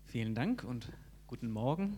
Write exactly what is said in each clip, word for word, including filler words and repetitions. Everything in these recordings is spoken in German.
Vielen Dank und guten Morgen.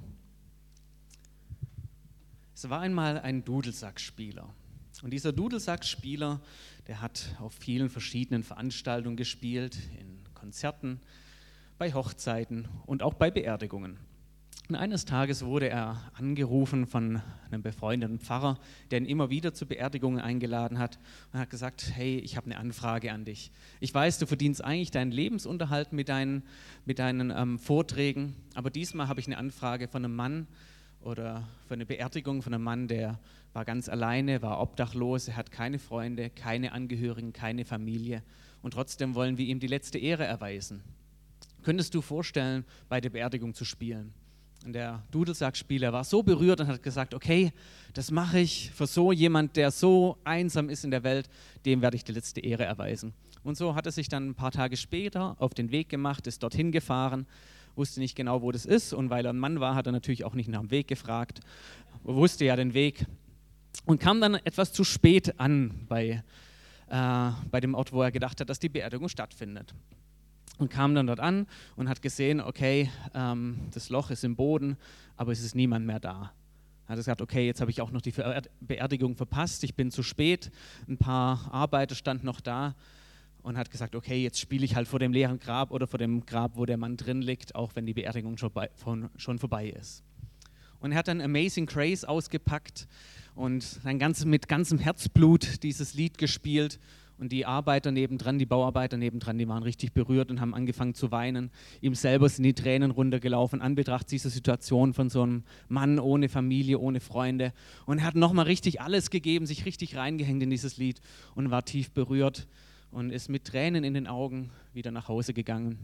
Es war einmal ein Dudelsackspieler. Und dieser Dudelsackspieler, der hat auf vielen verschiedenen Veranstaltungen gespielt, in Konzerten, bei Hochzeiten und auch bei Beerdigungen. Und eines Tages wurde er angerufen von einem befreundeten Pfarrer, der ihn immer wieder zu Beerdigungen eingeladen hat und hat gesagt, hey, ich habe eine Anfrage an dich. Ich weiß, du verdienst eigentlich deinen Lebensunterhalt mit deinen, mit deinen ähm, Vorträgen, aber diesmal habe ich eine Anfrage von einem Mann oder für eine Beerdigung von einem Mann, der war ganz alleine, war obdachlos, er hat keine Freunde, keine Angehörigen, keine Familie und trotzdem wollen wir ihm die letzte Ehre erweisen. Könntest du vorstellen, bei der Beerdigung zu spielen? Und der Dudelsackspieler war so berührt und hat gesagt, okay, das mache ich für so jemand, der so einsam ist in der Welt, dem werde ich die letzte Ehre erweisen. Und so hat er sich dann ein paar Tage später auf den Weg gemacht, ist dorthin gefahren, wusste nicht genau, wo das ist und weil er ein Mann war, hat er natürlich auch nicht nach dem Weg gefragt, wusste ja den Weg und kam dann etwas zu spät an bei, äh, bei dem Ort, wo er gedacht hat, dass die Beerdigung stattfindet. Und kam dann dort an und hat gesehen, okay, ähm, das Loch ist im Boden, aber es ist niemand mehr da. Er hat gesagt, okay, jetzt habe ich auch noch die Beerdigung verpasst, ich bin zu spät, ein paar Arbeiter standen noch da und hat gesagt, okay, jetzt spiele ich halt vor dem leeren Grab oder vor dem Grab, wo der Mann drin liegt, auch wenn die Beerdigung schon, bei, von, schon vorbei ist. Und er hat dann Amazing Grace ausgepackt und dann ganz, mit ganzem Herzblut dieses Lied gespielt. Und die Arbeiter nebendran, die Bauarbeiter nebendran, die waren richtig berührt und haben angefangen zu weinen. Ihm selber sind die Tränen runtergelaufen, an Betracht dieser Situation von so einem Mann ohne Familie, ohne Freunde. Und er hat nochmal richtig alles gegeben, sich richtig reingehängt in dieses Lied und war tief berührt und ist mit Tränen in den Augen wieder nach Hause gegangen.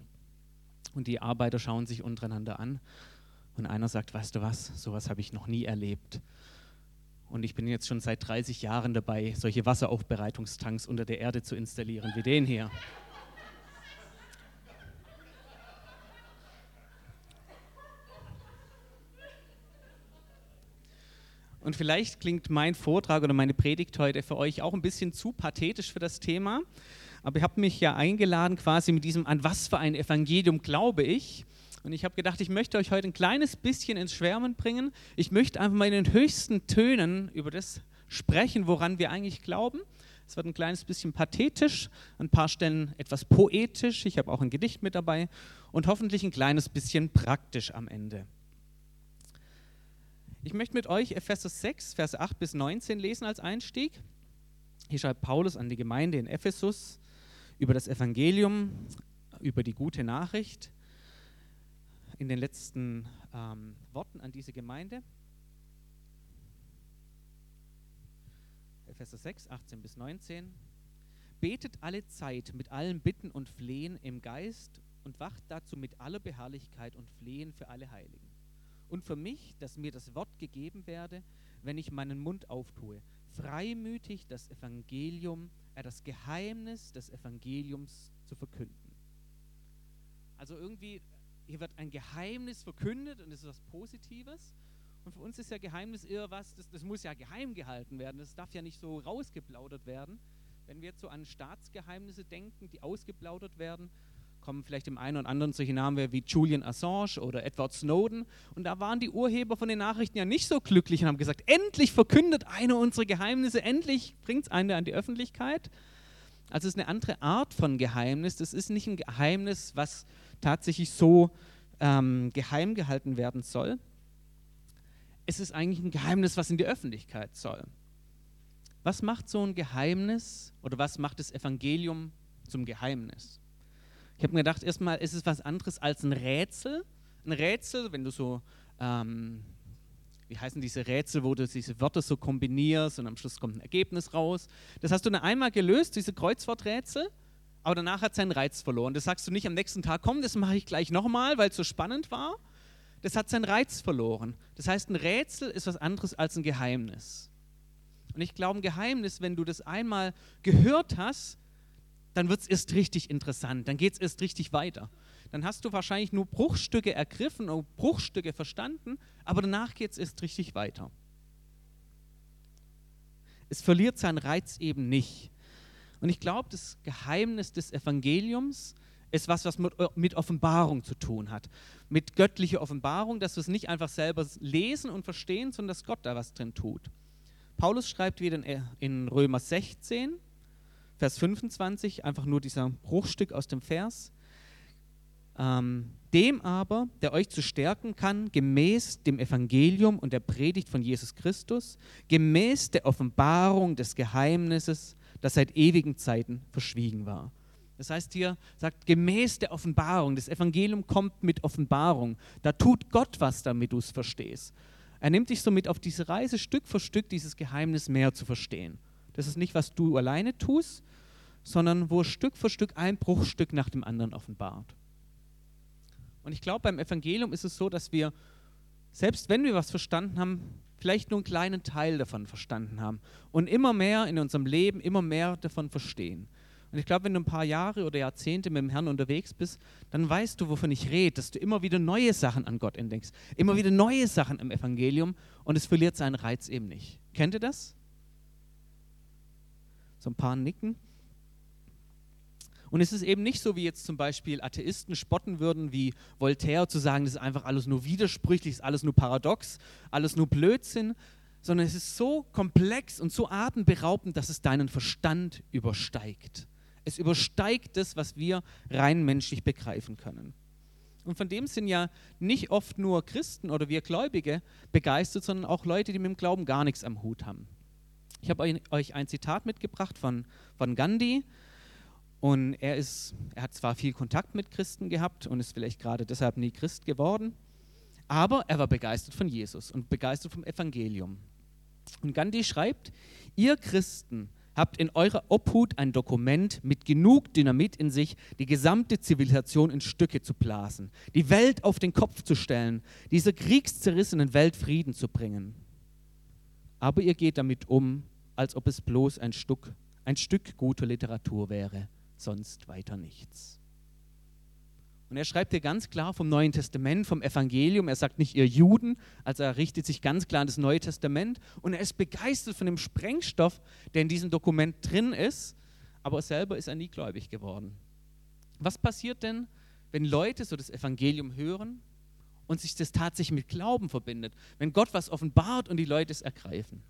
Und die Arbeiter schauen sich untereinander an. Und einer sagt, weißt du was, sowas habe ich noch nie erlebt. Und ich bin jetzt schon seit dreißig Jahren dabei, solche Wasseraufbereitungstanks unter der Erde zu installieren, wie den hier. Und vielleicht klingt mein Vortrag oder meine Predigt heute für euch auch ein bisschen zu pathetisch für das Thema. Aber ihr habt mich ja eingeladen quasi mit diesem, an was für ein Evangelium glaube ich? Und ich habe gedacht, ich möchte euch heute ein kleines bisschen ins Schwärmen bringen. Ich möchte einfach mal in den höchsten Tönen über das sprechen, woran wir eigentlich glauben. Es wird ein kleines bisschen pathetisch, an ein paar Stellen etwas poetisch. Ich habe auch ein Gedicht mit dabei und hoffentlich ein kleines bisschen praktisch am Ende. Ich möchte mit euch Epheser sechs, Verse acht bis neunzehn lesen als Einstieg. Hier schreibt Paulus an die Gemeinde in Ephesus über das Evangelium, über die gute Nachricht. In den letzten ähm, Worten an diese Gemeinde. Epheser sechs, achtzehn bis neunzehn. Betet alle Zeit mit allen Bitten und Flehen im Geist und wacht dazu mit aller Beharrlichkeit und Flehen für alle Heiligen. Und für mich, dass mir das Wort gegeben werde, wenn ich meinen Mund auftue, freimütig das Evangelium, äh, das Geheimnis des Evangeliums zu verkünden. Also irgendwie hier wird ein Geheimnis verkündet und das ist was Positives. Und für uns ist ja Geheimnis eher was, das, das muss ja geheim gehalten werden. Das darf ja nicht so rausgeplaudert werden. Wenn wir jetzt so an Staatsgeheimnisse denken, die ausgeplaudert werden, kommen vielleicht dem einen oder anderen solche Namen wie Julian Assange oder Edward Snowden. Und da waren die Urheber von den Nachrichten ja nicht so glücklich und haben gesagt, endlich verkündet einer unsere Geheimnisse, endlich bringt es eine an die Öffentlichkeit. Also es ist eine andere Art von Geheimnis. Das ist nicht ein Geheimnis, was tatsächlich so ähm, geheim gehalten werden soll. Es ist eigentlich ein Geheimnis, was in die Öffentlichkeit soll. Was macht so ein Geheimnis oder was macht das Evangelium zum Geheimnis? Ich habe mir gedacht, erstmal ist es was anderes als ein Rätsel. Ein Rätsel, wenn du so, ähm, wie heißen diese Rätsel, wo du diese Wörter so kombinierst und am Schluss kommt ein Ergebnis raus. Das hast du dann einmal gelöst, diese Kreuzworträtsel. Aber danach hat es seinen Reiz verloren. Das sagst du nicht am nächsten Tag, komm, das mache ich gleich nochmal, weil es so spannend war. Das hat seinen Reiz verloren. Das heißt, ein Rätsel ist was anderes als ein Geheimnis. Und ich glaube, ein Geheimnis, wenn du das einmal gehört hast, dann wird es erst richtig interessant, dann geht es erst richtig weiter. Dann hast du wahrscheinlich nur Bruchstücke ergriffen oder Bruchstücke verstanden, aber danach geht es erst richtig weiter. Es verliert seinen Reiz eben nicht. Und ich glaube, das Geheimnis des Evangeliums ist was, was mit, mit Offenbarung zu tun hat. Mit göttlicher Offenbarung, dass wir es nicht einfach selber lesen und verstehen, sondern dass Gott da was drin tut. Paulus schreibt wieder in, in Römer sechzehn, Vers fünfundzwanzig, einfach nur dieser Bruchstück aus dem Vers. Ähm, dem aber, der euch zu stärken kann, gemäß dem Evangelium und der Predigt von Jesus Christus, gemäß der Offenbarung des Geheimnisses, das seit ewigen Zeiten verschwiegen war. Das heißt hier, sagt, gemäß der Offenbarung, das Evangelium kommt mit Offenbarung. Da tut Gott was, damit du es verstehst. Er nimmt dich so mit auf diese Reise, Stück für Stück dieses Geheimnis mehr zu verstehen. Das ist nicht, was du alleine tust, sondern wo Stück für Stück ein Bruchstück nach dem anderen offenbart. Und ich glaube, beim Evangelium ist es so, dass wir, selbst wenn wir was verstanden haben, vielleicht nur einen kleinen Teil davon verstanden haben und immer mehr in unserem Leben, immer mehr davon verstehen. Und ich glaube, wenn du ein paar Jahre oder Jahrzehnte mit dem Herrn unterwegs bist, dann weißt du, wovon ich rede, dass du immer wieder neue Sachen an Gott entdeckst, immer wieder neue Sachen im Evangelium und es verliert seinen Reiz eben nicht. Kennt ihr das? So ein paar nicken. Und es ist eben nicht so, wie jetzt zum Beispiel Atheisten spotten würden, wie Voltaire, zu sagen, das ist einfach alles nur widersprüchlich, ist alles nur paradox, alles nur Blödsinn, sondern es ist so komplex und so atemberaubend, dass es deinen Verstand übersteigt. Es übersteigt das, was wir rein menschlich begreifen können. Und von dem sind ja nicht oft nur Christen oder wir Gläubige begeistert, sondern auch Leute, die mit dem Glauben gar nichts am Hut haben. Ich habe euch ein Zitat mitgebracht von, von Gandhi. Und er, ist, er hat zwar viel Kontakt mit Christen gehabt und ist vielleicht gerade deshalb nie Christ geworden, aber er war begeistert von Jesus und begeistert vom Evangelium. Und Gandhi schreibt, ihr Christen habt in eurer Obhut ein Dokument mit genug Dynamit in sich, die gesamte Zivilisation in Stücke zu blasen, die Welt auf den Kopf zu stellen, dieser kriegszerrissenen Welt Frieden zu bringen. Aber ihr geht damit um, als ob es bloß ein Stück, ein Stück guter Literatur wäre. Sonst weiter nichts. Und er schreibt hier ganz klar vom Neuen Testament, vom Evangelium. Er sagt nicht, ihr Juden, also er richtet sich ganz klar an das Neue Testament und er ist begeistert von dem Sprengstoff, der in diesem Dokument drin ist, aber selber ist er nie gläubig geworden. Was passiert denn, wenn Leute so das Evangelium hören und sich das tatsächlich mit Glauben verbindet, wenn Gott was offenbart und die Leute es ergreifen?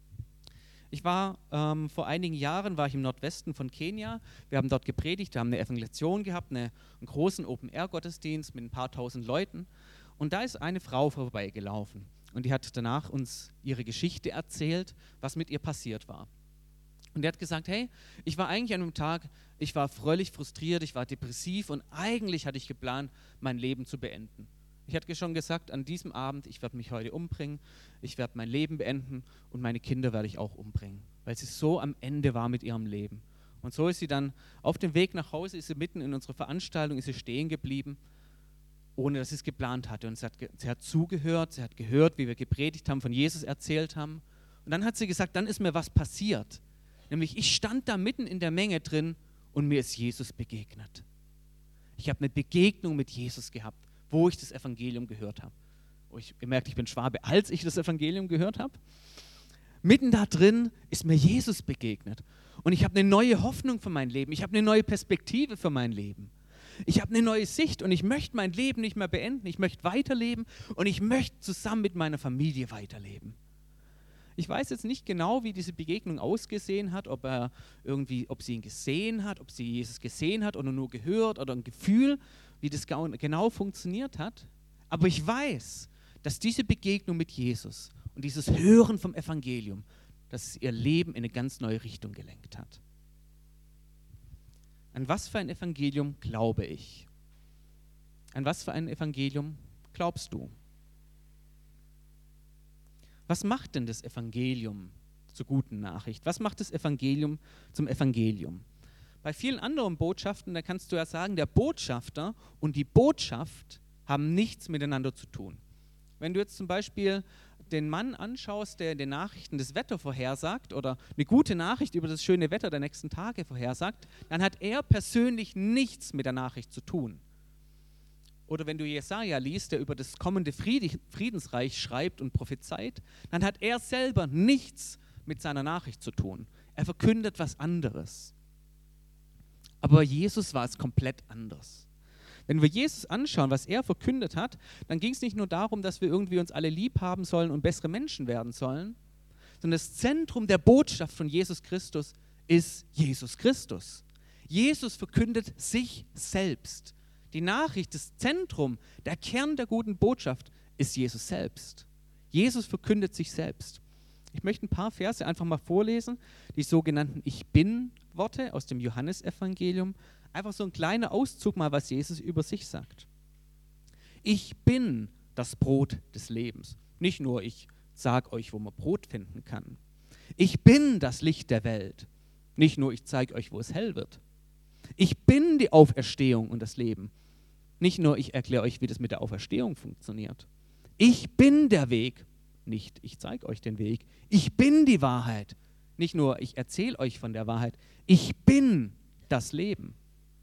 Ich war ähm, vor einigen Jahren war ich im Nordwesten von Kenia. Wir haben dort gepredigt, wir haben eine Evangelisation gehabt, eine, einen großen Open-Air-Gottesdienst mit ein paar tausend Leuten. Und da ist eine Frau vorbeigelaufen und die hat danach uns ihre Geschichte erzählt, was mit ihr passiert war. Und die hat gesagt, hey, ich war eigentlich an einem Tag, ich war völlig frustriert, ich war depressiv und eigentlich hatte ich geplant, mein Leben zu beenden. Ich hatte schon gesagt, an diesem Abend, ich werde mich heute umbringen, ich werde mein Leben beenden und meine Kinder werde ich auch umbringen, weil sie so am Ende war mit ihrem Leben. Und so ist sie dann auf dem Weg nach Hause, ist sie mitten in unserer Veranstaltung, ist sie stehen geblieben, ohne dass sie es geplant hatte. Und sie hat, sie hat zugehört, sie hat gehört, wie wir gepredigt haben, von Jesus erzählt haben. Und dann hat sie gesagt, dann ist mir was passiert. Nämlich ich stand da mitten in der Menge drin und mir ist Jesus begegnet. Ich habe eine Begegnung mit Jesus gehabt, wo ich das Evangelium gehört habe. Oh, ich, ihr merkt, ich bin Schwabe, als ich das Evangelium gehört habe. Mitten da drin ist mir Jesus begegnet. Und ich habe eine neue Hoffnung für mein Leben. Ich habe eine neue Perspektive für mein Leben. Ich habe eine neue Sicht und ich möchte mein Leben nicht mehr beenden. Ich möchte weiterleben und ich möchte zusammen mit meiner Familie weiterleben. Ich weiß jetzt nicht genau, wie diese Begegnung ausgesehen hat, ob er irgendwie, ob sie ihn gesehen hat, ob sie Jesus gesehen hat oder nur gehört oder ein Gefühl, wie das genau funktioniert hat. Aber ich weiß, dass diese Begegnung mit Jesus und dieses Hören vom Evangelium, dass es ihr Leben in eine ganz neue Richtung gelenkt hat. An was für ein Evangelium glaube ich? An was für ein Evangelium glaubst du? Was macht denn das Evangelium zur guten Nachricht? Was macht das Evangelium zum Evangelium? Bei vielen anderen Botschaften, da kannst du ja sagen, der Botschafter und die Botschaft haben nichts miteinander zu tun. Wenn du jetzt zum Beispiel den Mann anschaust, der in den Nachrichten das Wetter vorhersagt oder eine gute Nachricht über das schöne Wetter der nächsten Tage vorhersagt, dann hat er persönlich nichts mit der Nachricht zu tun. Oder wenn du Jesaja liest, der über das kommende Friedensreich schreibt und prophezeit, dann hat er selber nichts mit seiner Nachricht zu tun. Er verkündet was anderes. Aber bei Jesus war es komplett anders. Wenn wir Jesus anschauen, was er verkündet hat, dann ging es nicht nur darum, dass wir irgendwie uns alle lieb haben sollen und bessere Menschen werden sollen, sondern das Zentrum der Botschaft von Jesus Christus ist Jesus Christus. Jesus verkündet sich selbst. Die Nachricht, das Zentrum, der Kern der guten Botschaft ist Jesus selbst. Jesus verkündet sich selbst. Ich möchte ein paar Verse einfach mal vorlesen, die sogenannten Ich-Bin-Worte aus dem Johannesevangelium. Einfach so ein kleiner Auszug mal, was Jesus über sich sagt. Ich bin das Brot des Lebens. Nicht nur ich sage euch, wo man Brot finden kann. Ich bin das Licht der Welt. Nicht nur ich zeige euch, wo es hell wird. Ich bin die Auferstehung und das Leben. Nicht nur ich erkläre euch, wie das mit der Auferstehung funktioniert. Ich bin der Weg. Nicht ich zeige euch den Weg. Ich bin die Wahrheit. Nicht nur ich erzähle euch von der Wahrheit. Ich bin das Leben.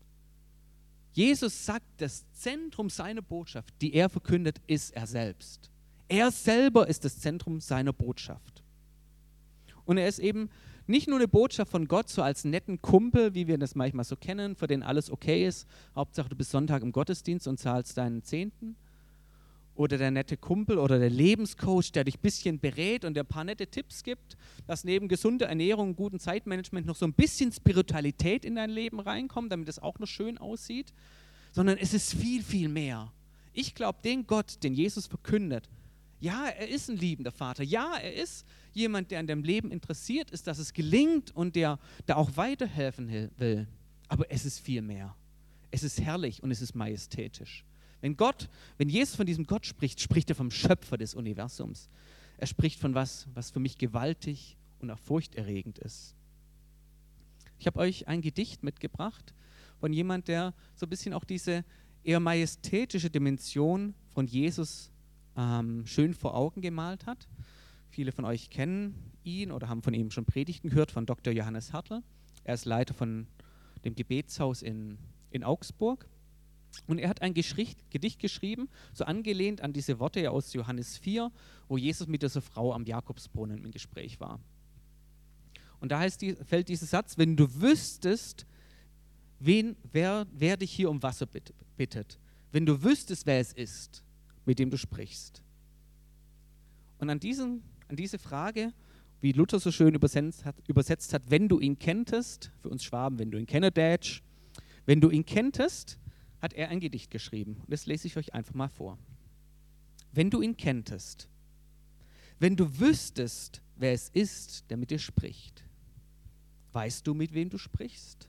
Jesus sagt, das Zentrum seiner Botschaft, die er verkündet, ist er selbst. Er selber ist das Zentrum seiner Botschaft. Und er ist eben nicht nur eine Botschaft von Gott, so als netten Kumpel, wie wir das manchmal so kennen, für den alles okay ist. Hauptsache du bist Sonntag im Gottesdienst und zahlst deinen Zehnten. Oder der nette Kumpel oder der Lebenscoach, der dich ein bisschen berät und dir ein paar nette Tipps gibt, dass neben gesunder Ernährung und gutem Zeitmanagement noch so ein bisschen Spiritualität in dein Leben reinkommt, damit es auch noch schön aussieht. Sondern es ist viel, viel mehr. Ich glaube, den Gott, den Jesus verkündet, ja, er ist ein liebender Vater. Ja, er ist jemand, der an dem Leben interessiert ist, dass es gelingt und der, der auch weiterhelfen will. Aber es ist viel mehr. Es ist herrlich und es ist majestätisch. Wenn Gott, wenn Jesus von diesem Gott spricht, spricht er vom Schöpfer des Universums. Er spricht von was, was für mich gewaltig und auch furchterregend ist. Ich habe euch ein Gedicht mitgebracht von jemand, der so ein bisschen auch diese eher majestätische Dimension von Jesus ähm, schön vor Augen gemalt hat. Viele von euch kennen ihn oder haben von ihm schon Predigten gehört, von Doktor Johannes Hartl. Er ist Leiter von dem Gebetshaus in, in Augsburg. Und er hat ein Gedicht geschrieben, so angelehnt an diese Worte aus Johannes vier, wo Jesus mit dieser Frau am Jakobsbrunnen im Gespräch war. Und da heißt die, fällt dieser Satz, wenn du wüsstest, wen, wer, wer dich hier um Wasser bittet, wenn du wüsstest, wer es ist, mit dem du sprichst. Und an, diesen, an diese Frage, wie Luther so schön übersetzt hat, übersetzt hat, wenn du ihn kenntest, für uns Schwaben, wenn du ihn kennedätsch, wenn du ihn kenntest, hat er ein Gedicht geschrieben. Und das lese ich euch einfach mal vor. Wenn du ihn kenntest, wenn du wüsstest, wer es ist, der mit dir spricht, weißt du, mit wem du sprichst?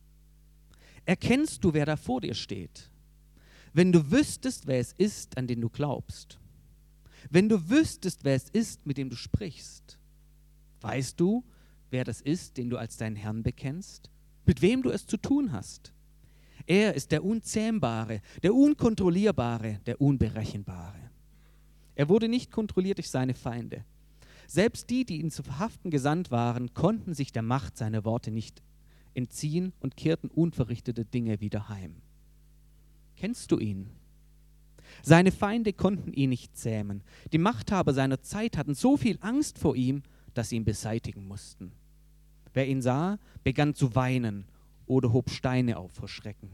Erkennst du, wer da vor dir steht? Wenn du wüsstest, wer es ist, an den du glaubst, wenn du wüsstest, wer es ist, mit dem du sprichst, weißt du, wer das ist, den du als deinen Herrn bekennst, mit wem du es zu tun hast? Er ist der Unzähmbare, der Unkontrollierbare, der Unberechenbare. Er wurde nicht kontrolliert durch seine Feinde. Selbst die, die ihn zu verhaften gesandt waren, konnten sich der Macht seiner Worte nicht entziehen und kehrten unverrichtete Dinge wieder heim. Kennst du ihn? Seine Feinde konnten ihn nicht zähmen. Die Machthaber seiner Zeit hatten so viel Angst vor ihm, dass sie ihn beseitigen mussten. Wer ihn sah, begann zu weinen oder hob Steine auf vor Schrecken.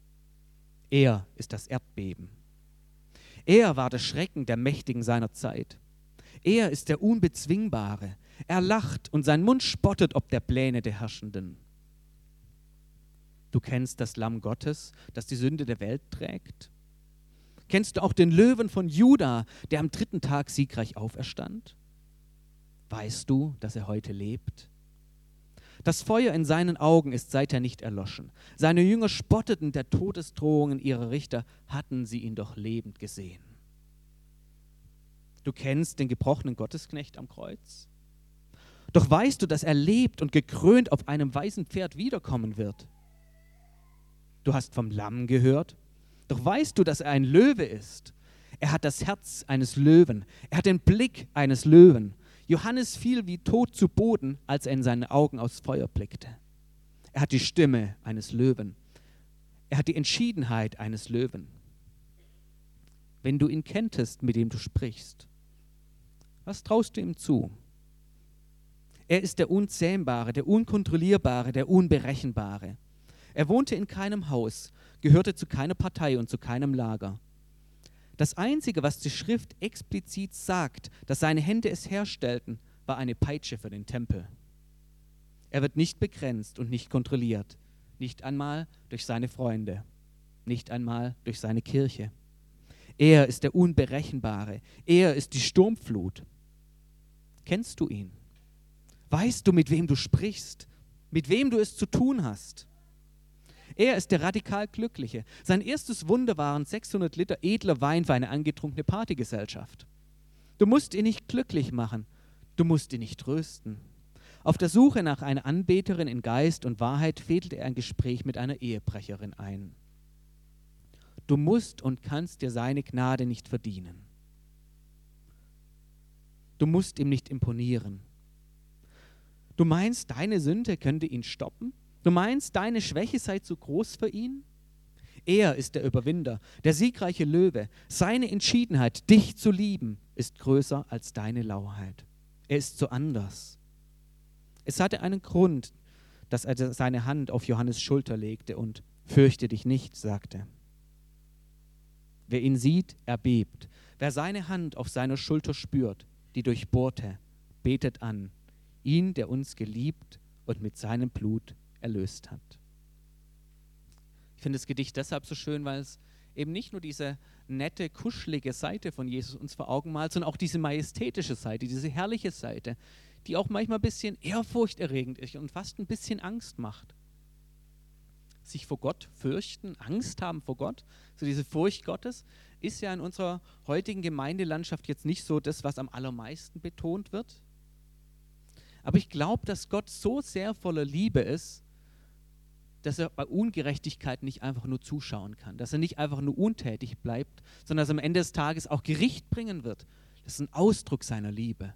Er ist das Erdbeben. Er war der Schrecken der Mächtigen seiner Zeit. Er ist der Unbezwingbare. Er lacht und sein Mund spottet ob der Pläne der Herrschenden. Du kennst das Lamm Gottes, das die Sünde der Welt trägt? Kennst du auch den Löwen von Juda, der am dritten Tag siegreich auferstand? Weißt du, dass er heute lebt? Das Feuer in seinen Augen ist seither nicht erloschen. Seine Jünger spotteten der Todesdrohungen ihrer Richter, hatten sie ihn doch lebend gesehen. Du kennst den gebrochenen Gottesknecht am Kreuz? Doch weißt du, dass er lebt und gekrönt auf einem weißen Pferd wiederkommen wird? Du hast vom Lamm gehört? Doch weißt du, dass er ein Löwe ist? Er hat das Herz eines Löwen. Er hat den Blick eines Löwen. Johannes fiel wie tot zu Boden, als er in seine Augen aus Feuer blickte. Er hat die Stimme eines Löwen. Er hat die Entschiedenheit eines Löwen. Wenn du ihn kenntest, mit dem du sprichst, was traust du ihm zu? Er ist der Unzähmbare, der Unkontrollierbare, der Unberechenbare. Er wohnte in keinem Haus, gehörte zu keiner Partei und zu keinem Lager. Das Einzige, was die Schrift explizit sagt, dass seine Hände es herstellten, war eine Peitsche für den Tempel. Er wird nicht begrenzt und nicht kontrolliert, nicht einmal durch seine Freunde, nicht einmal durch seine Kirche. Er ist der Unberechenbare, er ist die Sturmflut. Kennst du ihn? Weißt du, mit wem du sprichst, mit wem du es zu tun hast? Er ist der radikal Glückliche. Sein erstes Wunder waren sechshundert Liter edler Wein für eine angetrunkene Partygesellschaft. Du musst ihn nicht glücklich machen, du musst ihn nicht trösten. Auf der Suche nach einer Anbeterin in Geist und Wahrheit fädelte er ein Gespräch mit einer Ehebrecherin ein. Du musst und kannst dir seine Gnade nicht verdienen. Du musst ihm nicht imponieren. Du meinst, deine Sünde könnte ihn stoppen? Du meinst, deine Schwäche sei zu groß für ihn? Er ist der Überwinder, der siegreiche Löwe. Seine Entschiedenheit, dich zu lieben, ist größer als deine Lauheit. Er ist so anders. Es hatte einen Grund, dass er seine Hand auf Johannes Schulter legte und fürchte dich nicht, sagte. Wer ihn sieht, erbebt. Wer seine Hand auf seiner Schulter spürt, die durchbohrte, betet an, ihn, der uns geliebt und mit seinem Blut erlöst hat. Ich finde das Gedicht deshalb so schön, weil es eben nicht nur diese nette, kuschelige Seite von Jesus uns vor Augen malt, sondern auch diese majestätische Seite, diese herrliche Seite, die auch manchmal ein bisschen ehrfurchterregend ist und fast ein bisschen Angst macht. Sich vor Gott fürchten, Angst haben vor Gott, so diese Furcht Gottes, ist ja in unserer heutigen Gemeindelandschaft jetzt nicht so das, was am allermeisten betont wird. Aber ich glaube, dass Gott so sehr voller Liebe ist, dass er bei Ungerechtigkeit nicht einfach nur zuschauen kann, dass er nicht einfach nur untätig bleibt, sondern dass er am Ende des Tages auch Gericht bringen wird. Das ist ein Ausdruck seiner Liebe.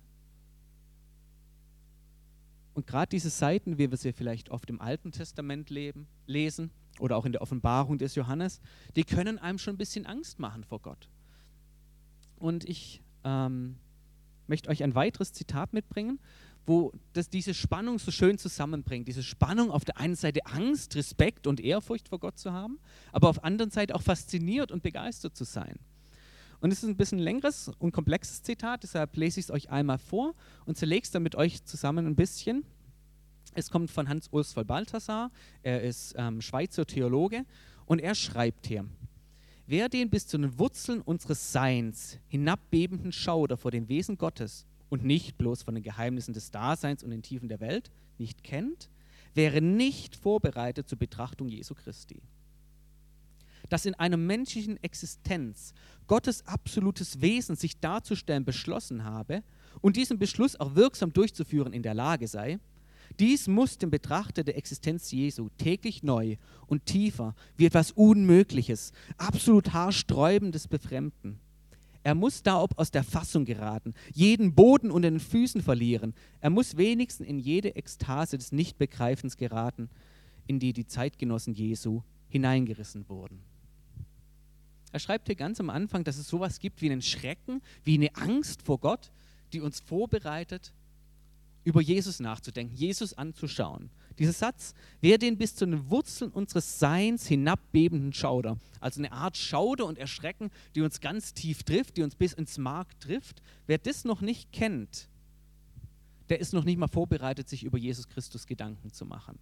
Und gerade diese Seiten, wie wir sie vielleicht oft im Alten Testament leben, lesen oder auch in der Offenbarung des Johannes, die können einem schon ein bisschen Angst machen vor Gott. Und ich ähm, möchte euch ein weiteres Zitat mitbringen, wo das diese Spannung so schön zusammenbringt. Diese Spannung, auf der einen Seite Angst, Respekt und Ehrfurcht vor Gott zu haben, aber auf der anderen Seite auch fasziniert und begeistert zu sein. Und es ist ein bisschen längeres und komplexes Zitat, deshalb lese ich es euch einmal vor und zerlege es dann mit euch zusammen ein bisschen. Es kommt von Hans-Urs von Balthasar, er ist ähm, Schweizer Theologe und er schreibt hier: Wer den bis zu den Wurzeln unseres Seins hinabbebenden Schauder vor dem Wesen Gottes und nicht bloß von den Geheimnissen des Daseins und den Tiefen der Welt nicht kennt, wäre nicht vorbereitet zur Betrachtung Jesu Christi. Dass in einer menschlichen Existenz Gottes absolutes Wesen sich darzustellen beschlossen habe und diesen Beschluss auch wirksam durchzuführen in der Lage sei, dies muss dem Betrachter der Existenz Jesu täglich neu und tiefer wie etwas Unmögliches, absolut haarsträubendes befremden. Er muss darob aus der Fassung geraten, jeden Boden unter den Füßen verlieren. Er muss wenigstens in jede Ekstase des Nichtbegreifens geraten, in die die Zeitgenossen Jesu hineingerissen wurden. Er schreibt hier ganz am Anfang, dass es sowas gibt wie einen Schrecken, wie eine Angst vor Gott, die uns vorbereitet, über Jesus nachzudenken, Jesus anzuschauen. Dieser Satz, wer den bis zu den Wurzeln unseres Seins hinabbebenden Schauder, also eine Art Schauder und Erschrecken, die uns ganz tief trifft, die uns bis ins Mark trifft, wer das noch nicht kennt, der ist noch nicht mal vorbereitet, sich über Jesus Christus Gedanken zu machen.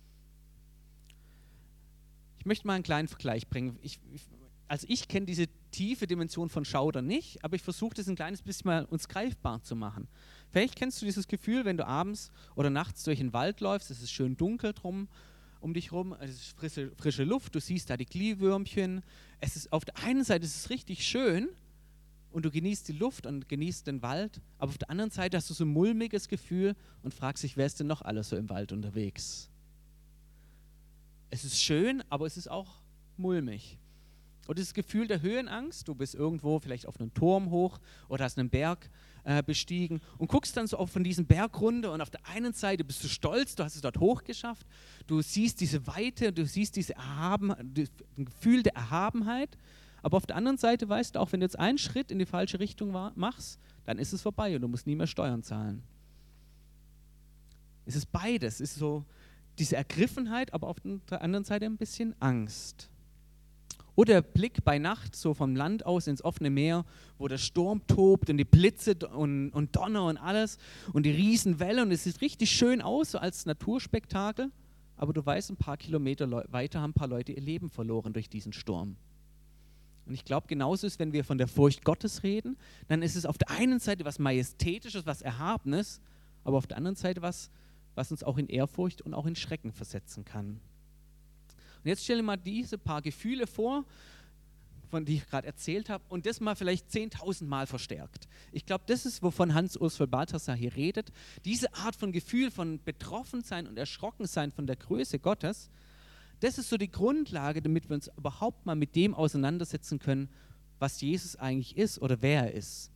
Ich möchte mal einen kleinen Vergleich bringen. Ich, ich, also ich kenne diese tiefe Dimension von Schauder nicht, aber ich versuche das ein kleines bisschen mal uns greifbar zu machen. Vielleicht kennst du dieses Gefühl, wenn du abends oder nachts durch den Wald läufst, es ist schön dunkel drum um dich rum, es ist frische, frische Luft, du siehst da die Glühwürmchen. Es ist, auf der einen Seite ist es richtig schön und du genießt die Luft und genießt den Wald, aber auf der anderen Seite hast du so ein mulmiges Gefühl und fragst dich, wer ist denn noch alles so im Wald unterwegs? Es ist schön, aber es ist auch mulmig. Und das Gefühl der Höhenangst, du bist irgendwo vielleicht auf einem Turm hoch oder hast einen Berg äh, bestiegen und guckst dann so auf von diesem Berg runter und auf der einen Seite bist du stolz, du hast es dort hochgeschafft, du siehst diese Weite, du siehst diese Erhaben, das Gefühl der Erhabenheit, aber auf der anderen Seite weißt du auch, wenn du jetzt einen Schritt in die falsche Richtung war, machst, dann ist es vorbei und du musst nie mehr Steuern zahlen. Es ist beides, es ist so diese Ergriffenheit, aber auf der anderen Seite ein bisschen Angst. Oder der Blick bei Nacht so vom Land aus ins offene Meer, wo der Sturm tobt und die Blitze und, und Donner und alles und die Riesenwelle und es sieht richtig schön aus, so als Naturspektakel, aber du weißt, ein paar Kilometer Leu- weiter haben ein paar Leute ihr Leben verloren durch diesen Sturm. Und ich glaube, genauso ist, wenn wir von der Furcht Gottes reden, dann ist es auf der einen Seite was Majestätisches, was Erhabenes, aber auf der anderen Seite was, was uns auch in Ehrfurcht und auch in Schrecken versetzen kann. Und jetzt stell dir mal diese paar Gefühle vor, von denen ich gerade erzählt habe, und das mal vielleicht zehntausend Mal verstärkt. Ich glaube, das ist, wovon Hans-Urs von Balthasar hier redet. Diese Art von Gefühl von Betroffensein und Erschrockensein von der Größe Gottes, das ist so die Grundlage, damit wir uns überhaupt mal mit dem auseinandersetzen können, was Jesus eigentlich ist oder wer er ist.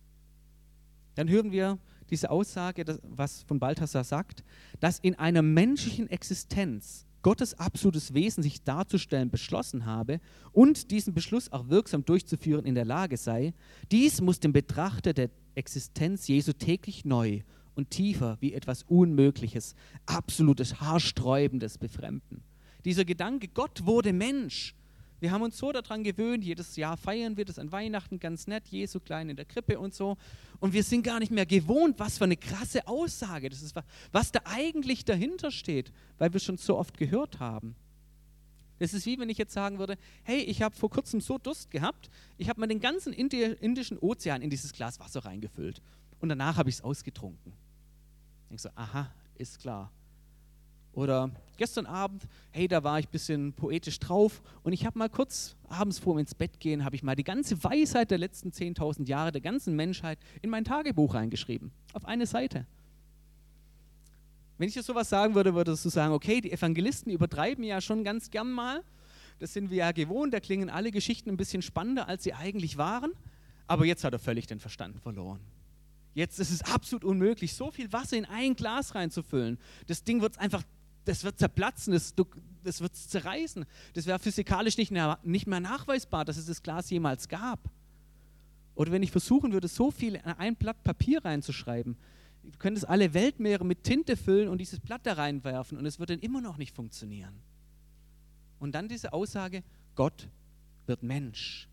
Dann hören wir diese Aussage, das, was von Balthasar sagt, dass in einer menschlichen Existenz Gottes absolutes Wesen sich darzustellen beschlossen habe und diesen Beschluss auch wirksam durchzuführen in der Lage sei, dies muss dem Betrachter der Existenz Jesu täglich neu und tiefer wie etwas Unmögliches, absolutes, haarsträubendes befremden. Dieser Gedanke, Gott wurde Mensch. Wir haben uns so daran gewöhnt, jedes Jahr feiern wir das an Weihnachten ganz nett, Jesu klein in der Krippe und so. Und wir sind gar nicht mehr gewohnt, was für eine krasse Aussage das ist, was da eigentlich dahinter steht, weil wir schon so oft gehört haben. Das ist wie wenn ich jetzt sagen würde, hey, ich habe vor kurzem so Durst gehabt, ich habe mal den ganzen Indi- Indischen Ozean in dieses Glas Wasser reingefüllt und danach habe ich es ausgetrunken. Ich denke so, aha, ist klar. Oder gestern Abend, hey, da war ich ein bisschen poetisch drauf und ich habe mal kurz abends vor dem ins Bett gehen, habe ich mal die ganze Weisheit der letzten zehntausend Jahre der ganzen Menschheit in mein Tagebuch reingeschrieben, auf eine Seite. Wenn ich dir sowas sagen würde, würdest du sagen, okay, die Evangelisten übertreiben ja schon ganz gern mal, das sind wir ja gewohnt, da klingen alle Geschichten ein bisschen spannender, als sie eigentlich waren, aber jetzt hat er völlig den Verstand verloren. Jetzt ist es absolut unmöglich, so viel Wasser in ein Glas reinzufüllen. Das Ding wird einfach Das wird zerplatzen, das, das wird zerreißen. Das wäre physikalisch nicht mehr, nicht mehr nachweisbar, dass es das Glas jemals gab. Oder wenn ich versuchen würde, so viel in ein Blatt Papier reinzuschreiben, du könntest alle Weltmeere mit Tinte füllen und dieses Blatt da reinwerfen und es würde dann immer noch nicht funktionieren. Und dann diese Aussage, Gott wird Mensch.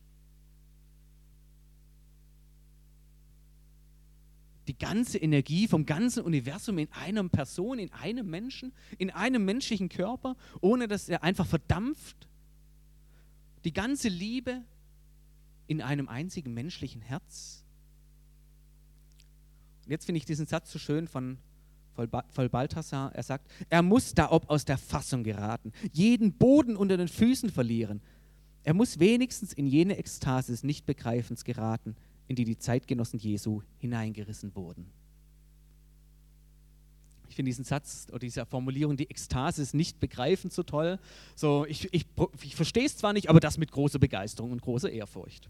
Die ganze Energie vom ganzen Universum in einer Person, in einem Menschen, in einem menschlichen Körper, ohne dass er einfach verdampft. Die ganze Liebe in einem einzigen menschlichen Herz. Und jetzt finde ich diesen Satz so schön von, von Balthasar. Er sagt, er muss da ob aus der Fassung geraten, jeden Boden unter den Füßen verlieren. Er muss wenigstens in jene Ekstase des Nichtbegreifens geraten, in die die Zeitgenossen Jesu hineingerissen wurden. Ich finde diesen Satz oder diese Formulierung, die Ekstase ist nicht begreifen, so toll. So, ich, ich, ich verstehe es zwar nicht, aber das mit großer Begeisterung und großer Ehrfurcht.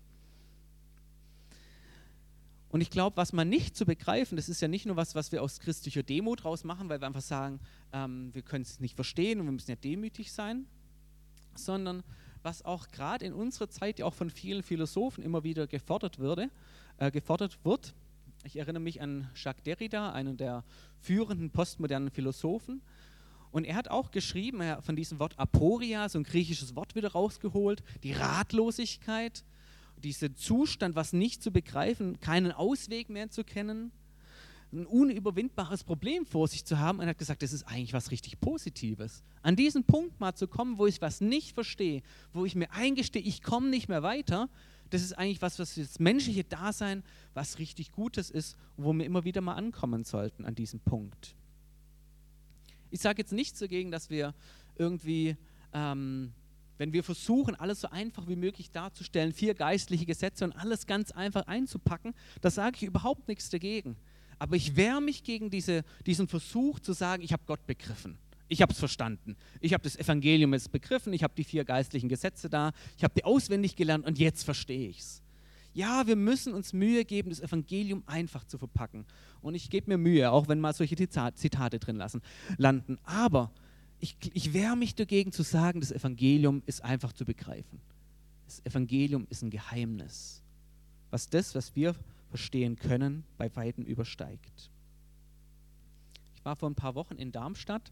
Und ich glaube, was man nicht zu begreifen, das ist ja nicht nur was, was wir aus christlicher Demut draus machen, weil wir einfach sagen, ähm, wir können es nicht verstehen und wir müssen ja demütig sein, sondern was auch gerade in unserer Zeit ja auch von vielen Philosophen immer wieder gefordert, würde, äh, gefordert wird. Ich erinnere mich an Jacques Derrida, einen der führenden postmodernen Philosophen. Und er hat auch geschrieben, er hat von diesem Wort Aporia, so ein griechisches Wort wieder rausgeholt, die Ratlosigkeit, diesen Zustand, was nicht zu begreifen, keinen Ausweg mehr zu kennen, ein unüberwindbares Problem vor sich zu haben. Und er hat gesagt, das ist eigentlich was richtig Positives. An diesen Punkt mal zu kommen, wo ich was nicht verstehe, wo ich mir eingestehe, ich komme nicht mehr weiter, das ist eigentlich was, was das menschliche Dasein, was richtig Gutes ist, wo wir immer wieder mal ankommen sollten an diesem Punkt. Ich sage jetzt nichts dagegen, dass wir irgendwie, ähm, wenn wir versuchen, alles so einfach wie möglich darzustellen, vier geistliche Gesetze und alles ganz einfach einzupacken, da sage ich überhaupt nichts dagegen. Aber ich wehre mich gegen diese, diesen Versuch zu sagen, ich habe Gott begriffen. Ich habe es verstanden. Ich habe das Evangelium jetzt begriffen. Ich habe die vier geistlichen Gesetze da. Ich habe die auswendig gelernt und jetzt verstehe ich es. Ja, wir müssen uns Mühe geben, das Evangelium einfach zu verpacken. Und ich gebe mir Mühe, auch wenn mal solche Zitate drin lassen, landen. Aber ich, ich wehre mich dagegen zu sagen, das Evangelium ist einfach zu begreifen. Das Evangelium ist ein Geheimnis. Was das, was wir verstehen können, bei weitem übersteigt. Ich war vor ein paar Wochen in Darmstadt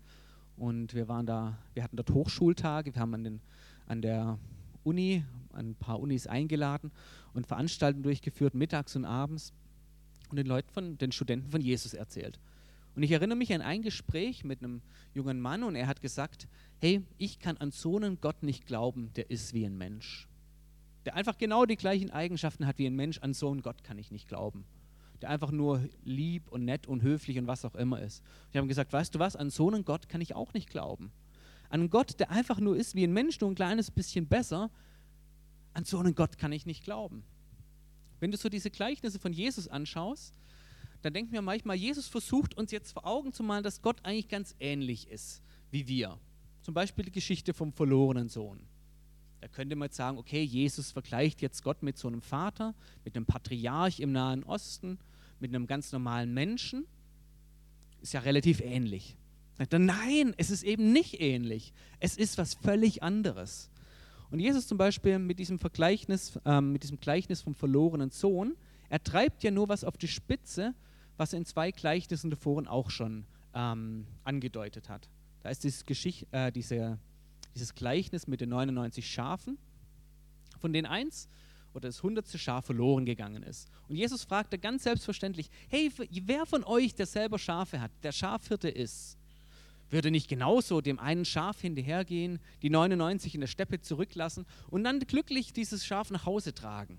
Und wir waren da, wir hatten dort Hochschultage, wir haben an, den, an der Uni, an ein paar Unis eingeladen und Veranstaltungen durchgeführt, mittags und abends, und den Leuten von, den Studenten von Jesus erzählt. Und ich erinnere mich an ein Gespräch mit einem jungen Mann, und er hat gesagt, hey, ich kann an so einen Gott nicht glauben, der ist wie ein Mensch. Der einfach genau die gleichen Eigenschaften hat wie ein Mensch, an so einen Gott kann ich nicht glauben. Der einfach nur lieb und nett und höflich und was auch immer ist. Ich habe gesagt, weißt du was, an so einen Gott kann ich auch nicht glauben. An einen Gott, der einfach nur ist wie ein Mensch, nur ein kleines bisschen besser, an so einen Gott kann ich nicht glauben. Wenn du so diese Gleichnisse von Jesus anschaust, dann denken wir manchmal, Jesus versucht uns jetzt vor Augen zu malen, dass Gott eigentlich ganz ähnlich ist wie wir. Zum Beispiel die Geschichte vom verlorenen Sohn. Da könnte man jetzt sagen, okay, Jesus vergleicht jetzt Gott mit so einem Vater, mit einem Patriarch im Nahen Osten, mit einem ganz normalen Menschen. Ist ja relativ ähnlich. Sagt er, nein, es ist eben nicht ähnlich. Es ist was völlig anderes. Und Jesus zum Beispiel mit diesem Vergleichnis, ähm, mit diesem Gleichnis vom verlorenen Sohn, er treibt ja nur was auf die Spitze, was er in zwei Gleichnissen davor auch schon ähm, angedeutet hat. Da ist dieses, Geschicht, äh, diese, dieses Gleichnis mit den neunundneunzig Schafen, von denen eins oder das hundertste Schaf verloren gegangen ist. Und Jesus fragte ganz selbstverständlich, hey, wer von euch, der selber Schafe hat, der Schafhirte ist, würde nicht genauso dem einen Schaf hinterhergehen, die neunundneunzig in der Steppe zurücklassen und dann glücklich dieses Schaf nach Hause tragen?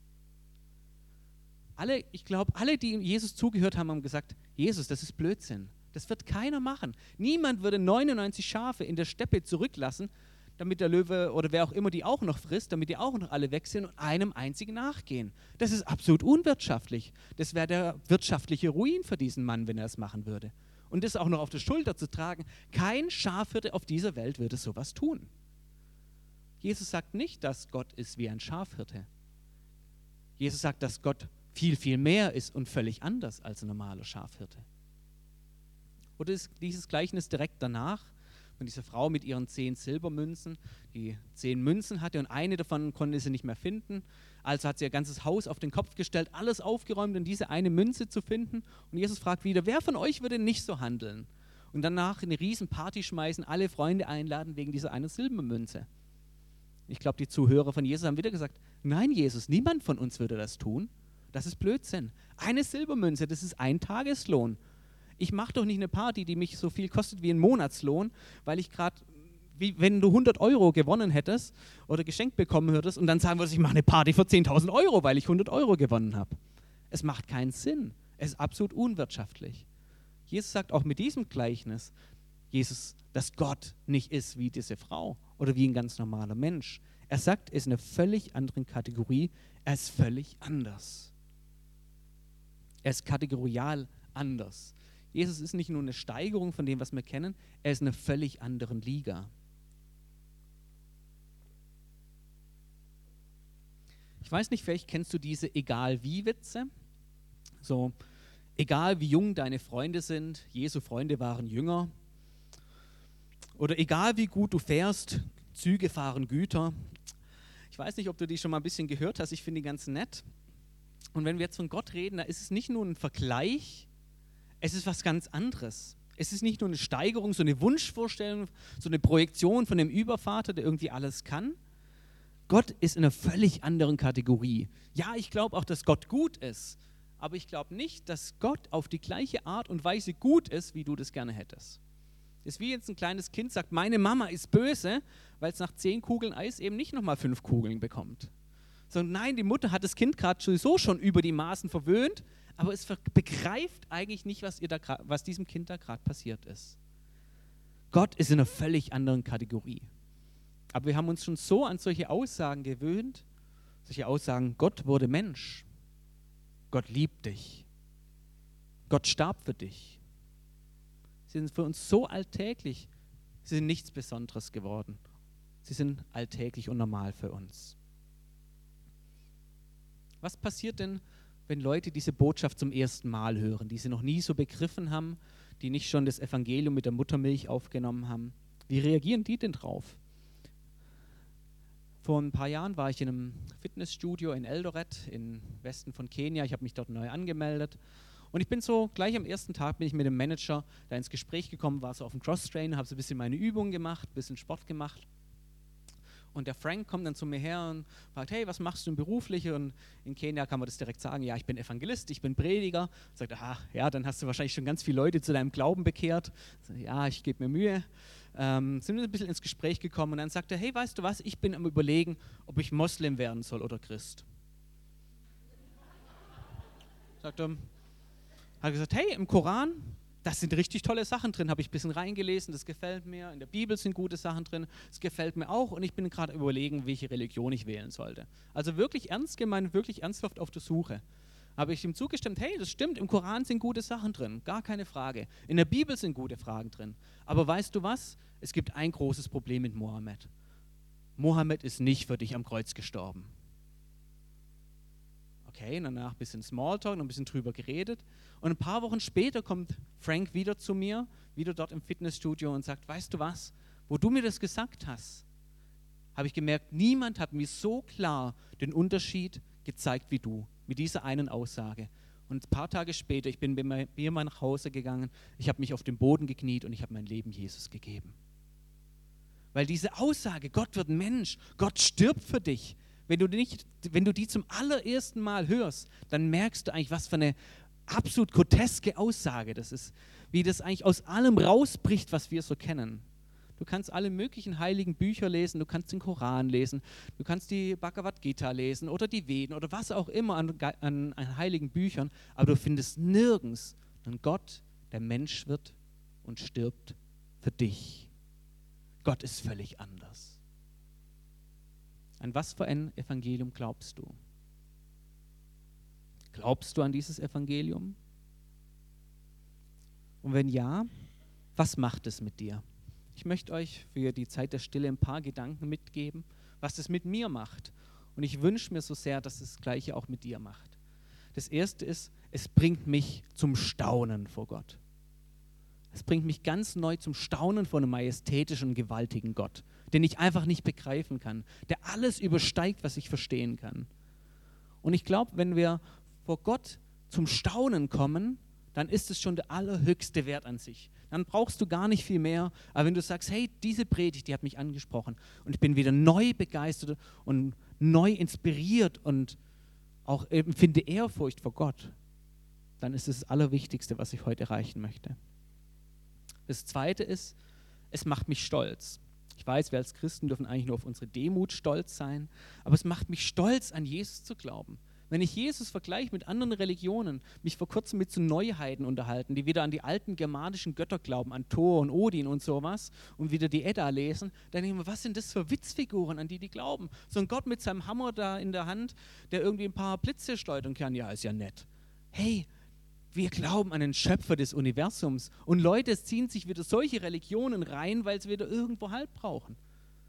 Alle, ich glaube, alle, die Jesus zugehört haben, haben gesagt, Jesus, das ist Blödsinn. Das wird keiner machen. Niemand würde neunundneunzig Schafe in der Steppe zurücklassen, damit der Löwe oder wer auch immer die auch noch frisst, damit die auch noch alle weg sind und einem einzigen nachgehen. Das ist absolut unwirtschaftlich. Das wäre der wirtschaftliche Ruin für diesen Mann, wenn er es machen würde. Und das auch noch auf der Schulter zu tragen, kein Schafhirte auf dieser Welt würde sowas tun. Jesus sagt nicht, dass Gott ist wie ein Schafhirte. Jesus sagt, dass Gott viel, viel mehr ist und völlig anders als ein normaler Schafhirte. Oder ist dieses Gleichnis direkt danach von dieser Frau mit ihren zehn Silbermünzen, die zehn Münzen hatte und eine davon konnte sie nicht mehr finden. Also hat sie ihr ganzes Haus auf den Kopf gestellt, alles aufgeräumt, um diese eine Münze zu finden. Und Jesus fragt wieder, wer von euch würde nicht so handeln? Und danach eine riesen Party schmeißen, alle Freunde einladen wegen dieser einen Silbermünze. Ich glaube, die Zuhörer von Jesus haben wieder gesagt, nein Jesus, niemand von uns würde das tun. Das ist Blödsinn. Eine Silbermünze, das ist ein Tageslohn. Ich mache doch nicht eine Party, die mich so viel kostet wie ein Monatslohn, weil ich gerade, wie wenn du hundert Euro gewonnen hättest oder geschenkt bekommen würdest und dann sagen würdest, ich mache eine Party für zehntausend Euro, weil ich hundert Euro gewonnen habe. Es macht keinen Sinn. Es ist absolut unwirtschaftlich. Jesus sagt auch mit diesem Gleichnis, Jesus, dass Gott nicht ist wie diese Frau oder wie ein ganz normaler Mensch. Er sagt, er ist in einer völlig anderen Kategorie. Er ist völlig anders. Er ist kategorial anders. Jesus ist nicht nur eine Steigerung von dem, was wir kennen, er ist in einer völlig anderen Liga. Ich weiß nicht, vielleicht kennst du diese Egal-wie-Witze. So, egal wie jung deine Freunde sind, Jesu Freunde waren jünger. Oder egal wie gut du fährst, Züge fahren Güter. Ich weiß nicht, ob du die schon mal ein bisschen gehört hast, ich finde die ganz nett. Und wenn wir jetzt von Gott reden, da ist es nicht nur ein Vergleich, es ist was ganz anderes. Es ist nicht nur eine Steigerung, so eine Wunschvorstellung, so eine Projektion von dem Übervater, der irgendwie alles kann. Gott ist in einer völlig anderen Kategorie. Ja, ich glaube auch, dass Gott gut ist, aber ich glaube nicht, dass Gott auf die gleiche Art und Weise gut ist, wie du das gerne hättest. Es ist wie jetzt ein kleines Kind sagt, meine Mama ist böse, weil es nach zehn Kugeln Eis eben nicht nochmal fünf Kugeln bekommt. Sondern nein, die Mutter hat das Kind gerade sowieso schon über die Maßen verwöhnt, aber es begreift eigentlich nicht, was, ihr da, was diesem Kind da gerade passiert ist. Gott ist in einer völlig anderen Kategorie. Aber wir haben uns schon so an solche Aussagen gewöhnt, solche Aussagen, Gott wurde Mensch, Gott liebt dich, Gott starb für dich. Sie sind für uns so alltäglich, sie sind nichts Besonderes geworden. Sie sind alltäglich und normal für uns. Was passiert denn, wenn Leute diese Botschaft zum ersten Mal hören, die sie noch nie so begriffen haben, die nicht schon das Evangelium mit der Muttermilch aufgenommen haben? Wie reagieren die denn drauf? Vor ein paar Jahren war ich in einem Fitnessstudio in Eldoret, im Westen von Kenia. Ich habe mich dort neu angemeldet. Und ich bin so, gleich am ersten Tag bin ich mit dem Manager da ins Gespräch gekommen, war so auf dem Cross-Trainer, habe so ein bisschen meine Übungen gemacht, ein bisschen Sport gemacht. Und der Frank kommt dann zu mir her und fragt, hey, was machst du denn beruflich? Und in Kenia kann man das direkt sagen, ja, ich bin Evangelist, ich bin Prediger. Sagt, aha, ja, dann hast du wahrscheinlich schon ganz viele Leute zu deinem Glauben bekehrt. Sag, ja, ich gebe mir Mühe. Ähm, sind wir ein bisschen ins Gespräch gekommen und dann sagt er, hey, weißt du was, ich bin am Überlegen, ob ich Moslem werden soll oder Christ. Sagt er, hat gesagt, hey, im Koran, das sind richtig tolle Sachen drin, habe ich ein bisschen reingelesen, das gefällt mir, in der Bibel sind gute Sachen drin, das gefällt mir auch und ich bin gerade überlegen, welche Religion ich wählen sollte. Also wirklich ernst gemeint, wirklich ernsthaft auf der Suche. Habe ich ihm zugestimmt, hey, das stimmt, im Koran sind gute Sachen drin, gar keine Frage. In der Bibel sind gute Fragen drin. Aber weißt du was? Es gibt ein großes Problem mit Mohammed. Mohammed ist nicht für dich am Kreuz gestorben. Okay, danach ein bisschen Smalltalk, noch ein bisschen drüber geredet. Und ein paar Wochen später kommt Frank wieder zu mir, wieder dort im Fitnessstudio und sagt, weißt du was, wo du mir das gesagt hast, habe ich gemerkt, niemand hat mir so klar den Unterschied gezeigt wie du, mit dieser einen Aussage. Und ein paar Tage später, ich bin bei mir mal nach Hause gegangen, ich habe mich auf den Boden gekniet und ich habe mein Leben Jesus gegeben. Weil diese Aussage, Gott wird Mensch, Gott stirbt für dich, Wenn du, nicht, wenn du die zum allerersten Mal hörst, dann merkst du eigentlich, was für eine absolut groteske Aussage das ist. Wie das eigentlich aus allem rausbricht, was wir so kennen. Du kannst alle möglichen heiligen Bücher lesen, du kannst den Koran lesen, du kannst die Bhagavad Gita lesen oder die Veden oder was auch immer an, an, an heiligen Büchern, aber du findest nirgends einen Gott, der Mensch wird und stirbt für dich. Gott ist völlig anders. An was für ein Evangelium glaubst du? Glaubst du an dieses Evangelium? Und wenn ja, was macht es mit dir? Ich möchte euch für die Zeit der Stille ein paar Gedanken mitgeben, was es mit mir macht. Und ich wünsche mir so sehr, dass es das Gleiche auch mit dir macht. Das Erste ist, es bringt mich zum Staunen vor Gott. Es bringt mich ganz neu zum Staunen vor einem majestätischen, gewaltigen Gott, den ich einfach nicht begreifen kann, der alles übersteigt, was ich verstehen kann. Und ich glaube, wenn wir vor Gott zum Staunen kommen, dann ist es schon der allerhöchste Wert an sich. Dann brauchst du gar nicht viel mehr. Aber wenn du sagst, hey, diese Predigt, die hat mich angesprochen und ich bin wieder neu begeistert und neu inspiriert und auch empfinde Ehrfurcht vor Gott, dann ist es das Allerwichtigste, was ich heute erreichen möchte. Das Zweite ist, es macht mich stolz. Ich weiß, wir als Christen dürfen eigentlich nur auf unsere Demut stolz sein, aber es macht mich stolz, an Jesus zu glauben. Wenn ich Jesus vergleiche mit anderen Religionen, mich vor kurzem mit so Neuheiden unterhalten, die wieder an die alten germanischen Götter glauben, an Thor und Odin und sowas und wieder die Edda lesen, dann denke ich mir, was sind das für Witzfiguren, an die die glauben? So ein Gott mit seinem Hammer da in der Hand, der irgendwie ein paar Blitze schleudern kann, ja, ist ja nett. Hey, wir glauben an den Schöpfer des Universums. Und Leute ziehen sich wieder solche Religionen rein, weil sie wieder irgendwo Halt brauchen.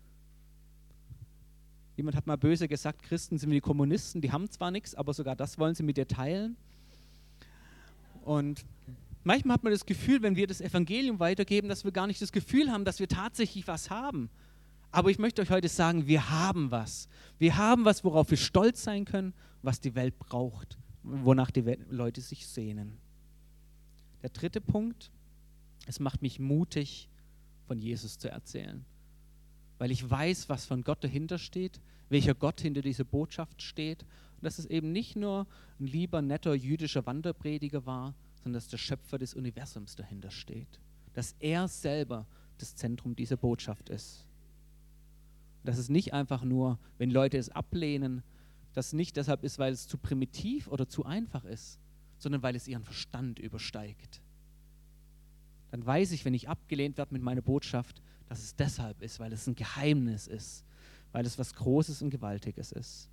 Jemand hat mal böse gesagt, Christen sind wie die Kommunisten, die haben zwar nichts, aber sogar das wollen sie mit dir teilen. Und manchmal hat man das Gefühl, wenn wir das Evangelium weitergeben, dass wir gar nicht das Gefühl haben, dass wir tatsächlich was haben. Aber ich möchte euch heute sagen, wir haben was. Wir haben was, worauf wir stolz sein können, was die Welt braucht, wonach die Leute sich sehnen. Der dritte Punkt, es macht mich mutig, von Jesus zu erzählen. Weil ich weiß, was von Gott dahinter steht, welcher Gott hinter dieser Botschaft steht. Und dass es eben nicht nur ein lieber, netter jüdischer Wanderprediger war, sondern dass der Schöpfer des Universums dahinter steht. Dass er selber das Zentrum dieser Botschaft ist. Dass es nicht einfach nur, wenn Leute es ablehnen, das nicht deshalb ist, weil es zu primitiv oder zu einfach ist, sondern weil es ihren Verstand übersteigt. Dann weiß ich, wenn ich abgelehnt werde mit meiner Botschaft, dass es deshalb ist, weil es ein Geheimnis ist, weil es was Großes und Gewaltiges ist.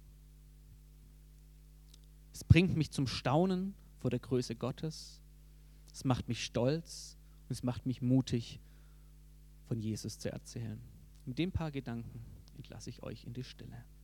Es bringt mich zum Staunen vor der Größe Gottes, es macht mich stolz und es macht mich mutig, von Jesus zu erzählen. Mit den paar Gedanken entlasse ich euch in die Stille.